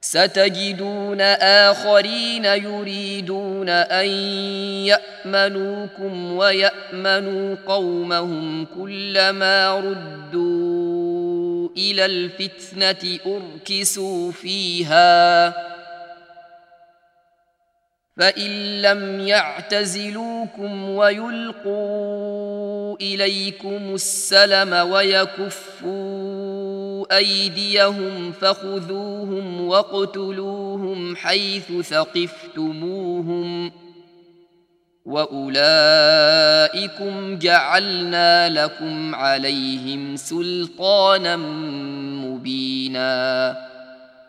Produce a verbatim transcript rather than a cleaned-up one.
ستجدون آخرين يريدون أن يأمنوكم ويأمنوا قومهم كلما ردوا إلى الفتنة أركسوا فيها فإن لم يعتزلوكم ويلقوا إليكم السلم ويكفوا أيديهم فخذوهم واقتلوهم حيث ثقفتموهم وأولئكم جعلنا لكم عليهم سلطانا مبينا